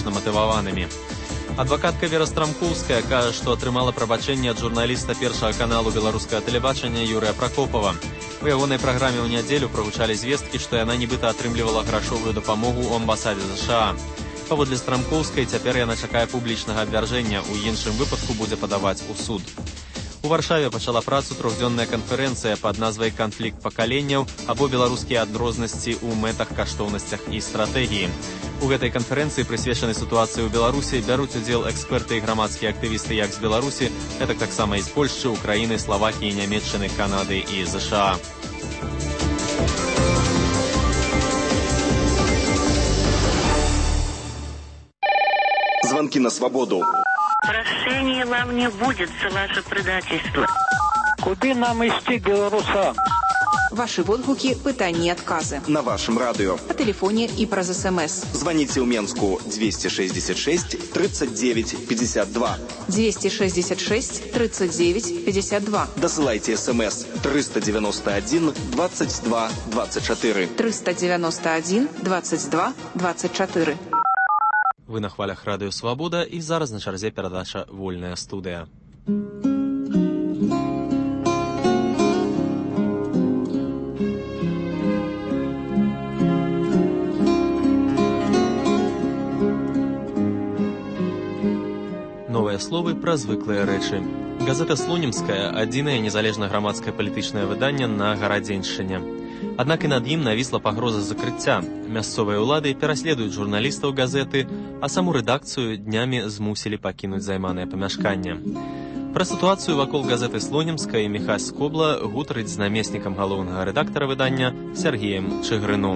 палітычна матываванымі. Адвакатка Вера Страмкоўская кажа, што атрымала прабачэнне ад журналіста першага каналу беларускага тэлебачання Юрыя Пракопава. У ягонай праграме ў нядзелю прагучалі звесткі, што яна нібыта атрымлівала грашовую дапамогу ў амбасадзе ЗША. Паводле Страмкоўскай, цяпер яна чакае публічнага абвяржэння, у іншым выпадку будзе падаваць у суд. У Варшаве пачала працу трохдзённая канферэнцыя пад назвай «Канфлікт пакаленняў» або беларускія адрознасці ў мэтах, каштоўнасцях і стратэгіі. У гэтай канферэнцыі, прысвечанай сітуацыі ў Беларусі, бяруць удзел эксперты і грамадскія актывісты як з Беларусі, гэтак таксама і з Польшчы, Украіны, Славакіі, Нямецчыны, Канады і ЗША. Звонки на свободу. Прощения вам не будет за ваше предательство. Куды нам ісці, белорусам? Ваши водгуки, пытания и отказы. На вашем радио. По телефоне и праз СМС. Звоните в Менску 266 39 52. 266 39 52. Досылайте СМС 391 22 24. 391 22 24. Вы на хвалях радыё «Свабода» і зараз на чарзе перадача «Вольная студыя». Новыя словы пра звыклыя рэчы. Газета «Слонімская» – адзінае незалежнае грамадскае палітычнае выданне на Гарадзеншчыне. Аднак і над ім навісла пагроза закрыцця. Мясцовыя ўлады пераследуюць журналістаў газеты, а саму рэдакцыю днямі змусілі пакінуць займанае памяшканне. Пра сітуацыю вакол газеты «Слонімская» Міхась Скобла гутарыць з намеснікам галоўнага рэдактара выдання Сергеем Чыгрыном.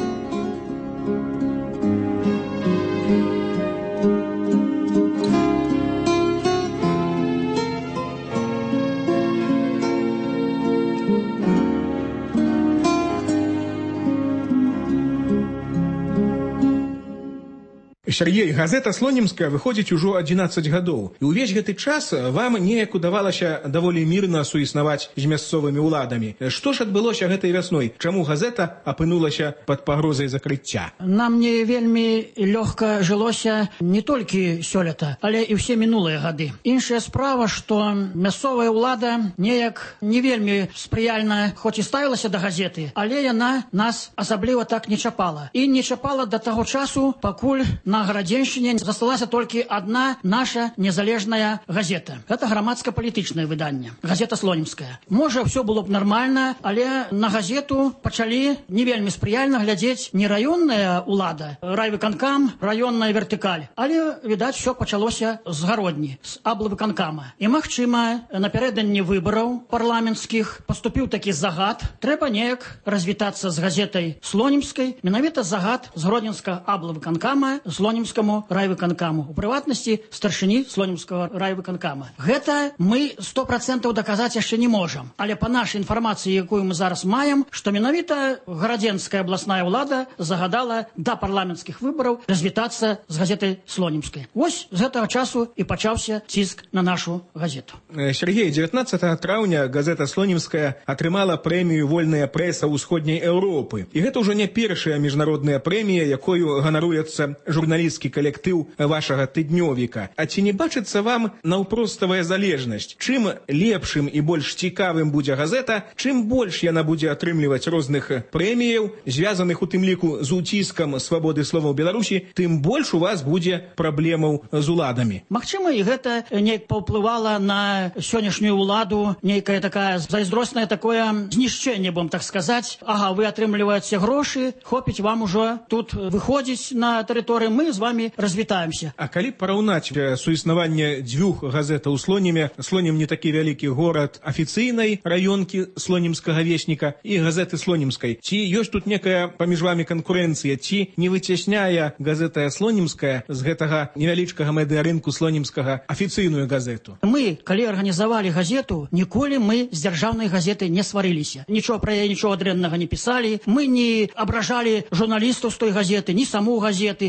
Сергей, газета «Слонімская» выходзіць ужо 11 гадоў. І ўвесь гэты час вам неяк удавалася даволі мірна суіснаваць з мясцовымі ўладамі. Што ж адбылося гэтай вясной? Чаму газета апынулася пад пагрозай закрыцця? Нам не вельмі лёгка жылося не толькі сёлета, але і ўсе мінулыя гады. Іншая справа, што мясцовая ўлада неяк не вельмі спрыяльна, хоць і ставілася да газеты, але яна нас асабліва так не чапала. І не чапала да таго часу, пакуль на Гарадзеншчыне засталася толькі адна наша незалежная газета. Гэта грамадска-палітычнае выданне. Газета «Слонімская». Можа, ўсё было б нармальна, але на газету пачалі не вельмі спрыяльна глядзець не раённая ўлада, райвыканкам, раённая вертыкаль, але, відаць, усё пачалося з гародні, з аблвыканкама. І, магчыма, напярэдадні выбараў парламенцкіх паступіў такі загад. Трэба неяк развітацца з газетай «Слонімскай». Менавіта загад з гродзенскага аблвыканкама Слонімскаму райвыканкаму, у прыватнасці старшыні Слонімскага райвыканкама. Гэта мы 100% даказаць яшчэ не можам. Але па нашай інфармацыі, якую мы зараз маем, што менавіта Гарадзенская абласная ўлада загадала да парламенцкіх выбараў развітацца з газетай «Слонімскай». Вось з гэтага часу і пачаўся ціск на нашу газету. Сергей, 19 траўня газета «Слонімская» атрымала прэмію «Вольная прэса ўсходняй Еўропы». І гэта ўжо не першая міжнародная прэмія, якою ганаруецца журналістскі калектыў вашага тыднёвіка. А ці не бачыцца вам наўпроставая залежнасць? Чым лепшым і больш цікавым будзе газета, чым больш яна будзе атрымліваць розных прэміяў, звязаных у тым ліку з уціскам свабоды слова ў Беларусі, тым больш у вас будзе праблемаў з уладамі. Магчыма, і гэта неяк паўплывала на сённяшнюю ўладу, нейкая такая зайздросная такое знішчэнне, будем так сказаць. Ага, вы атрымліваеце грошы, хопіць вам ужо тут выходзіць на тэрыторыі, мы з вами развітаемся. А калі параўнаць суіснаванне дзвюх газет у Слоніме, Слонім не такі вялікі горад афіцыйнай раёнкі слонімскага весніка і газеты «Слонімскай», ці ёсць тут некая паміж вамі канкурэнцыя, ці не выцясняе газета «Слонімская» з гэтага невялічкага медыарынку слонімскага афіцыйную газету? Мы, калі арганізавалі газету, ніколі мы з дзяржаўнай газетай не сварыліся. Нічого пра яе, нічого дрэннага не пісалі, мы не абражалі журналістаў з той газеты, ні саму газеты, нічога.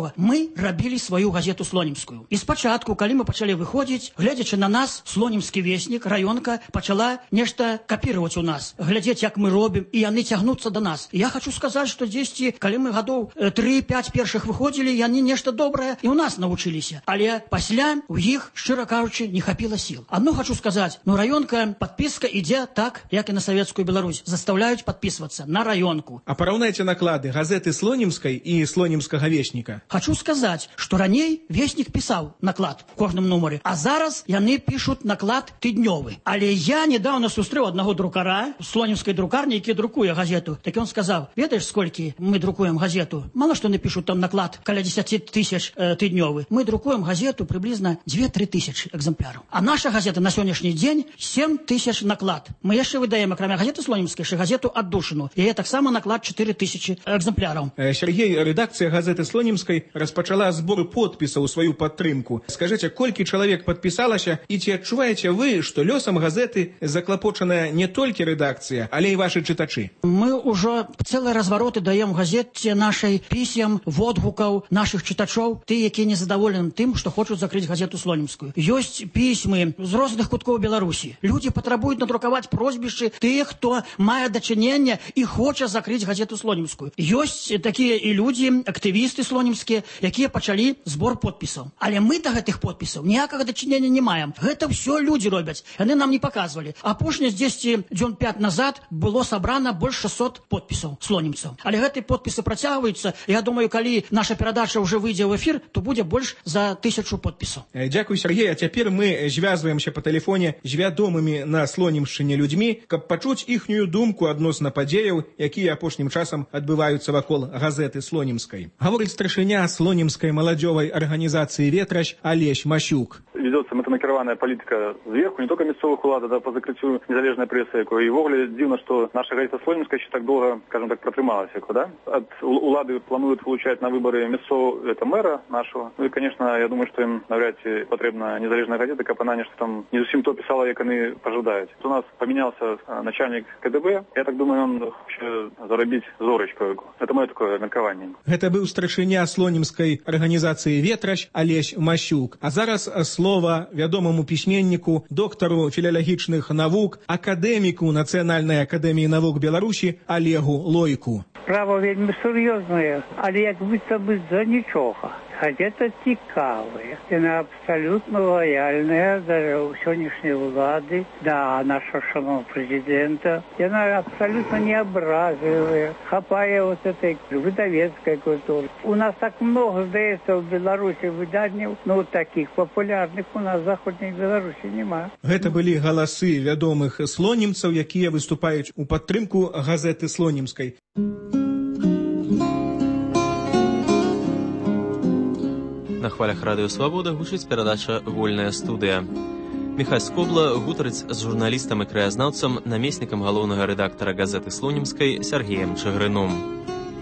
што мы рабілі сваю газету слонімскую. І спачатку, калі мы пачалі выходзіць, глядзячы на нас, слонімскі веснік, раёнка пачала нешта капіраваць у нас, глядзець, як мы робім, і яны цягнуцца да нас. Я хочу сказаць, што дзесьці, калі мы гадоў 3-5 першых выходзілі, яны нешта добрае і ў нас навучыліся. Але пасля у іх, шчыра кажучы, не хапіла сіл. Адно хочу сказаць, раёнка, падпіска ідзе так, як і на савецкую Беларусь. Заставляюць падпісвацца на раёнку. А параўнайце наклады газеты слонімскай і слонімскага весніка. Хочу сказаць, што раней веснік пісаў наклад у кожным нумары, а зараз яны пішуць наклад тыднёвы. Але я недавно сустрэў аднаго друкара з слонімскай друкарні, які друкуе газету. Так ён сказаў: ведаеш, сколькі мы друкуем газету? Мало што напішуць там наклад, каля 10 тысяч тыднёвы. Мы друкуем газету прыблізна 2-3 тысячы экземпляраў. А наша газета на сённяшні дзень 7 тысяч наклад. Мы яшчэ выдаем, акрамя газеты слонімскай, яшчэ газету «Аддушыну». Яе таксама наклад 4 тысячы экземпляраў. Сергей, рэдакцыя газеты слонімскай распачала збор подпісаў у сваю падтрымку. Скажыце, колькі чалавек падпісалася, і ці адчуваеце вы, што лёсам газеты заклапочаная не толькі рэдакцыя, але і вашы чытачы? Мы ўжо цэлыя развароты даем газеце нашай пісем, водгукаў нашых чытачоў, ты, якія незадаволены тым, што хочуць закрыць газету слонімскую. Ёсць пісьмы з розных куткоў Беларусі. Людзі патрабуюць надрукаваць прозвішчы тых, хто мае дачыненне і хоча закрыць газету слонімскую. Ёсць такія і людзі, актывісты слонімскія, якія пачалі збор подпісаў. Але мы да гэтых подпісаў ніякага дачынення не маем. Гэта ўсё людзі робяць. Яны нам не паказвалі. Апошні дзесьці дзён 5 назад было сабрана больш 600 подпісаў слонімцаў. Але гэтыя подпісы працягваюцца. Я думаю, калі наша перадача ўжо выйдзе ў эфір, то будзе больш за 1000 подпісаў. Дзякуй, Сергей. А цяпер мы звязваемся па тэлефоне з вядомымі на Слонімшчыне людзьмі, каб пачуць іхнюю думку адносна падзеяў, якія апошнім часам адбываюцца вакол газеты слонімскай. Гаворыць старшыня слонімскай маладзёвай арганізацыі «Ветращ» Алесь Масюк. Ведется мэтанакіраваная палітыка зверху, не только мясцовых улад, да, по закрыццю незалежнай прэсы, якой і ввогуле дзіўна, што наша газета слонімская ще так доўга, скажем так, пратрымалася, да? Ад улады плануюць вылучаць на выборы мясцового мэра нашего. Ну и, конечно, я думаю, что им навряд ці патрэбна незалежная газета, каб она нешта там не зусім то писала, як яны пажадаюць. У нас поменялся начальник КДБ, я так думаю, он хоче заробіць зорочку. Это мое такое меркаванне. Гэта быў старшыня слонімскай арганізацыі «Ветращ» Алесь Масюк. А зараз слова вядомаму пісьменніку, доктару філалагічных навук, акадэміку Нацыянальнай акадэміі навук Беларусі Олегу Лойку. Справа вельмі сур'ёзная, але як быццам бы за нічога. Газета цікавая, яна абсалютна лояльная да сённяшняй улады, да нашого шановного президента. Яна абсолютно не образывая, хапая вот этой выдавецкой культуры. У нас так много, здаецца, в Беларуси выданняў, но таких популярных у нас в Заходней Беларуси нема. Гэта былі галасы вядомых слонімцаў, якія выступаюць у падтрымку газеты слонімскай. На хвалях Радыё Свабода гучыць перадача «Вольная студыя». Міхась Скобла гутарыць з журналістам і краязнаўцам, намеснікам галоўнага рэдактара газеты слонімскай Сергеем Чыгрыном.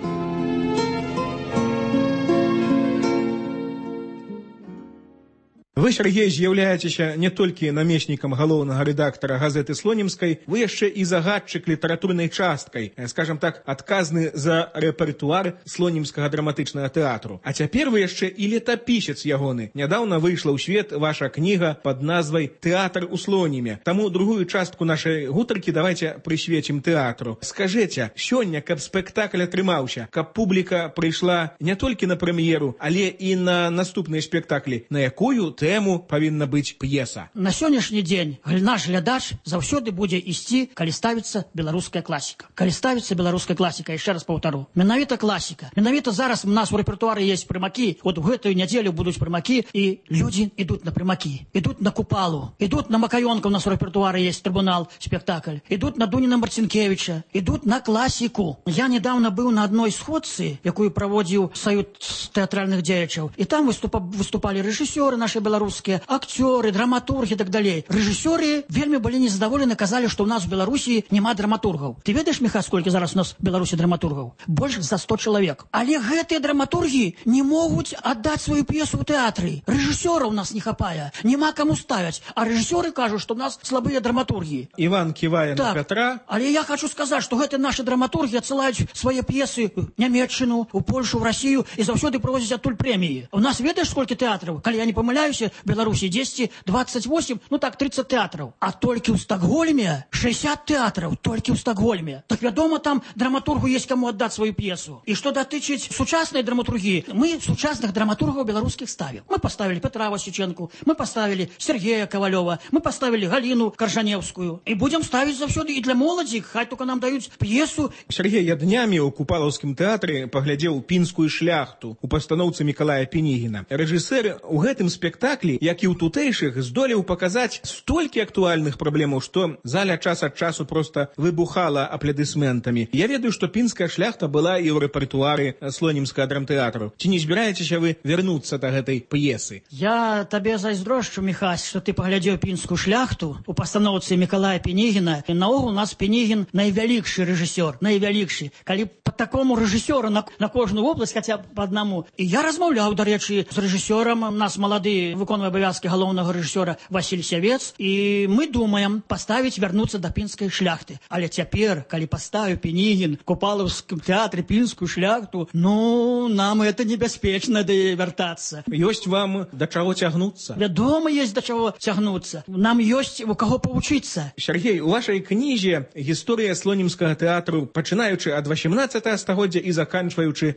Вы, Сергей, з'яўляецеся не толькі намеснікам галоўнага рэдактара газеты слонімскай, вы яшчэ і загадчык літаратурнай часткай, скажам так, адказны за рэпертуар слонімскага драматычнага тэатру. А цяпер вы яшчэ і летапісец ягоны. Нядаўна выйшла ў свет ваша кніга пад назвай «Тэатр у Слоніме». Таму другую частку нашай гутаркі давайте прысвецім тэатру. Скажыце, сёння, каб спектакль атрымаўся, каб публіка прыйшла не толькі на прэм'еру, але і на наступныя спектаклі, на якую тэму павінна быць п'еса? На сённяшні дзень наш глядач заўсёды будзе ісці, калі ставіцца беларуская класіка. Калі ставіцца беларуская класіка, яшчэ раз паўтару. Менавіта класіка. Менавіта зараз у нас у рэпертуары есть прымакі. Вот у гэтую нядзелю будуць прымакі, і людзі ідуць на прымакі. Ідуць на Купалу, ідуць на Макаёнка, у нас у рэпертуары есть трибунал, спектакль. Ідуць на Дуніна Марцінкевіча, ідуць на класіку. Я недавно быў на адной сходцы, якую праводзіў Саюд тэатральных дзеячаў. І там выступалі рэжысёры нашай беларускай беларускія, акцёры, драматургі і так далей. Рэжысёры вельмі былі незадаволены, казалі, што ў нас у Беларусі няма драматургаў. Ты ведаеш, Міха, сколькі зараз у нас у Беларусі драматургаў? Больш за 100 чалавек. Але гэтыя драматургі не могуць аддаць сваю п'есу ў тэатры. Рэжысёраў у нас не хапае, няма каму ставяць, а рэжысёры кажуць, што ў нас слабыя драматургі. Іван ківае на Пятра. Але я хочу сказаць, што гэтыя нашы драматургі адсылаюць свае п'есы ў Нямецчыну, у Польшу, в Расію і заўсёды прывозяць адтуль прэміі. У нас ведаеш, сколькі тэатраў? Калі я не памыляюся, в Беларусі 10, 28, 30 тэатраў. А толькі ў Стакгольме 60 тэатраў, толькі ў Стакгольме. Так вядома, там драматургу есть каму аддаць сваю п'есу. І што датычыць сучаснай драматургіі, мы сучасных драматургаў беларускіх ставім. Мы поставили Петра Васюченку, мы поставили Сергея Ковалёва, мы поставили Галину Каржаневскую. І будем ставіць заўсёды і для моладзі, хай только нам даюць п'есу. Сергей, я днямі ў Купалаўскім тэатры паглядзеў «Пінскую шляхту» у пастаноўцы Мікалая Пінігіна. Рэжысэр у гэтым спектаклі, як і ў тутэйшых, здолеў паказаць столькі актуальных праблемаў, што заля час ад часу проста выбухала аплодысментамі. Я ведаю, што «Пінская шляхта» была і ў рэпертуары слонімскага драмтэатру. Ці не збіраецеся вы вярнуцца да гэтай п'есы? Я табе зайздрошчу, Міхась, што ты паглядзеў «Пінскую шляхту» у пастаноўцы Мікалая Пінігіна. Наогул у нас Пінігін найвялікшы рэжысёр, найвялікшы. Калі па такому рэжысёру на кожную вобласць, хаця б па аднаму. І я размаўляў, дарэчы, з рэжысёрам. У нас малады выконвае абавязкі галоўнага рэжысёра Васіль Сявец. І мы думаем паставіць, вярнуцца да «Пінскай шляхты». Але цяпер, калі паставіў Пінігін в Купалаўскім тэатры «Пінскую шляхту», нам это небяспечна вяртацца. Ёсць вам да чаго цягнуцца? Вядома, есть да чаго цягнуцца. Нам ёсць у каго павучыцца. Сергей, у вашай кнізе гісторыя слонімскага тэатру, пачынаючы ад 18 стагоддзя і заканчваючы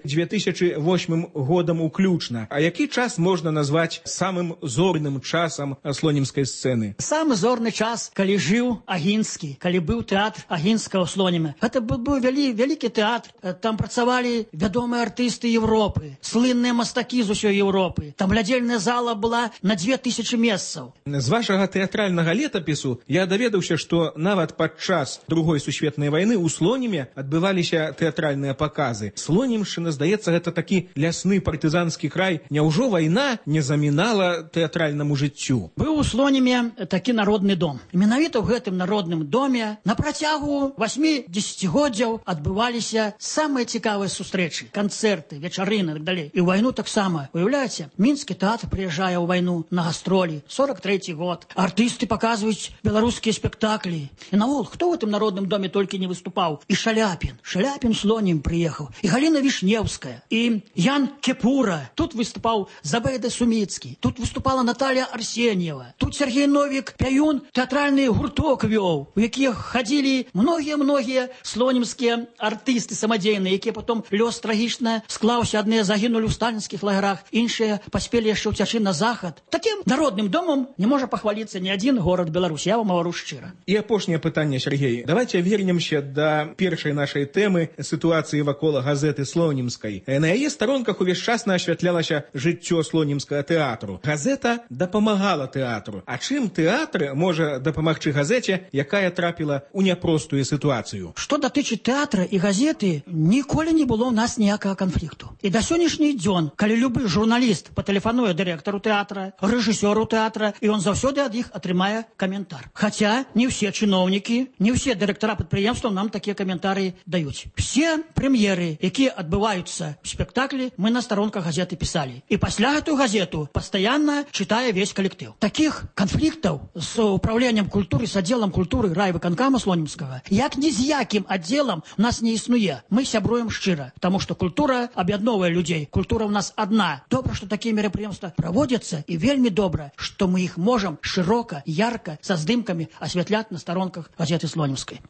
2008 годам уключна. А які час можна назваць самым зорным часам слонімскай сцэны? Самы зорны час, калі жыў Агінскі, калі быў тэатр Агінскага ў Слоніме. Гэта быў вялікі тэатр. Там працавалі вядомыя артысты Европы, слынныя мастакі з усёй Европы. Там глядзельная зала была на 2000 месцаў. З вашага тэатральнага летапісу я даведаўся, што нават падчас Другой сусветнай вайны ў Слоніме адбываліся тэатральныя паказы. Слонімшчына, здаецца, гэта такі лясны партызанскі край. Няўжо вайна не замінала тэатральнаму жыццю? Быў у Слоніме такі народны дом. Менавіта ў гэтым народным доме на працягу 8-10годдзяў адбываліся самыя цікавыя сустрэчы, канцэрты, вечарыны і так далей. І ў вайну таксама. Уяўляеце, Мінскі тэатр прыязджае ў вайну на гастролі, 43-й год. Артысты паказваюць беларускія спектаклі. І наогул, хто ў гэтым народным доме толькі не выступаў? І Шаляпін в Слонім прыехаў. І Галіна Вішнеўская. І Ян Кепура. Тут выступаў Забайда Суміцкі. Тут выступала Наталья Арсеньева. Тут Сергей Новік Пяюн тэатральны гурток вёў, у якіх хадзілі многія слонімскія артысты самадзейныя, якія потом лёс трагічна склаўся. Адныя загінулі ў сталінскіх лагерах, іншыя паспелі яшчэ ўцячы на захад. Такім народным домом не можа пахваліцца ні адзін горад Беларусі. Я вам гавару шчыра. І апошняе пытанне, Сергей. Давайте вернемся да першай нашай тэмы сітуацыі вакол газеты Слонімскай. На яе старонках увесь час асвятлялася жыццё слонімскага тэатру. Газета дапамагала тэатру. А чым тэатр можа дапамагчы газеце, якая трапіла ў няпростую сітуацыю? Што датычыць тэатра і газеты, ніколі не было ў нас ніякага канфлікту. І да сённяшні дзён, калі любы журналіст патэлефануе дырэктару тэатра, рэжысёру тэатра, і ён заўсёды ад іх атрымае каментар. Хаця не ўсе чыноўнікі, не ўсе дырэктара прадпрыемстваў нам такія каментары даюць. Все прэм'еры, якія адбываюцца в спектаклі, мы на старонках газеты пісалі. І пасля гэтую газету пастаянна чытае весь калектыў. Такіх канфліктаў з управленнем культуры, з аддзелам культуры райвыканкама Слонімскага, як ні з якім аддзелам у нас не існуе. Мы сябруем шчыра, таму што культура аб'ядноўвае людзей. Культура ў нас адна. Добра, што такія мерапрыемствы праводзяцца, і вельмі добра, што мы іх можам шырока, ярка, са здымкамі асвятляць на старонках газеты Слонімскай.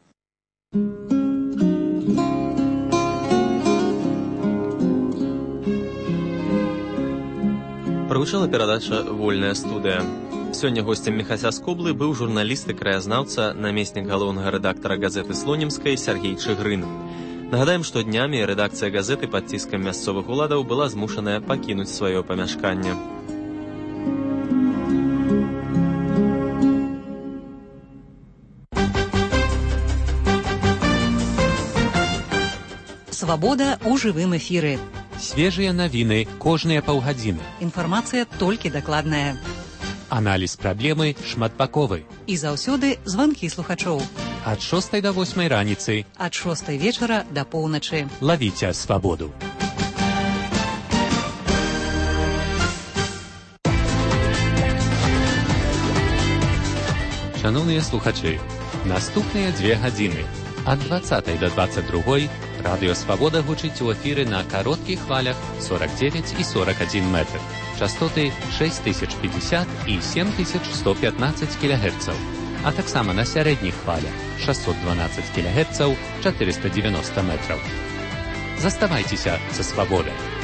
Прагучала перадача «Вольная студыя». Сёння госцем Міхася Скоблы быў журналіст і краязнаўца, намеснік галоўнага рэдактара газеты Слонімскай Сяргей Чыгрын. Нагадаем, што днямі рэдакцыя газеты пад ціскам мясцовых уладаў была змушаная пакінуць сваё памяшканне. Свабода ў жывым эфіры. Свежыя навіны кожныя паўгадзіны. Інфармацыя толькі дакладная. Аналіз праблемы шматбаковы. І заўсёды званкі слухачоў. Ад 6 до 8 раніцы. Ад 6 вечара до поўначы. Лавіце свабоду. Шановныя слухачы, наступныя 2 гадзіны ад 20 до 22 радыё Свабода гучыць у эфіры на кароткіх хвалях 49 і 41 метр. Частоты 6050 і 7115 кГц, а таксама на сярэдніх хвалях 612 кГц, 490 метраў. Заставайцеся са Свабодай.